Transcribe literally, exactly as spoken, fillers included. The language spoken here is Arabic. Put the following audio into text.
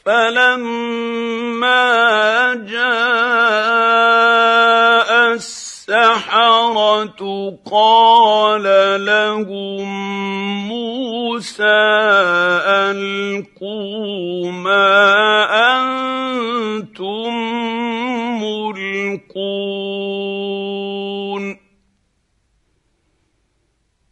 فلما جاء السحرة قال لهم موسى ألقوا ما